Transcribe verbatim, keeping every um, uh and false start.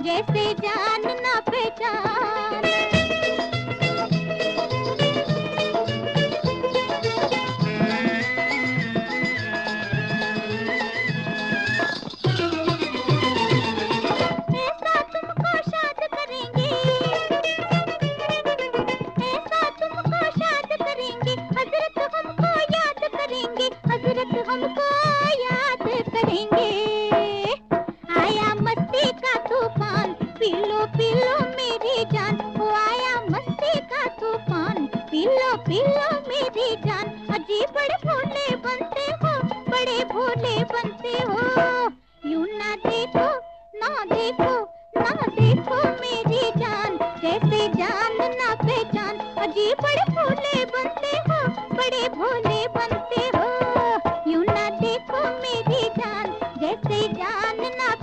जैसे जान ना पहचान। ऐसा तुमको शाद करेंगे, ऐसा तुमको शाद करेंगे, हजरत हमको याद करेंगे, हजरत हमको याद करेंगे। आया मस्ती का तूफान, पी लो पी लो मेरी जान। ओ आया मस्ती का तूफान, पी लो पी लो मेरी जान। अजीब बड़े भोले बनते हो, बड़े भोले बनते हो। यूं ना देखो ना देखो ना देखो मेरी जान, जैसे जान ना पहचान। अजीब बड़े भोले बनते हो, बड़े भोले बनते हो। यूं ना देखो मेरी जान, जैसे जान ना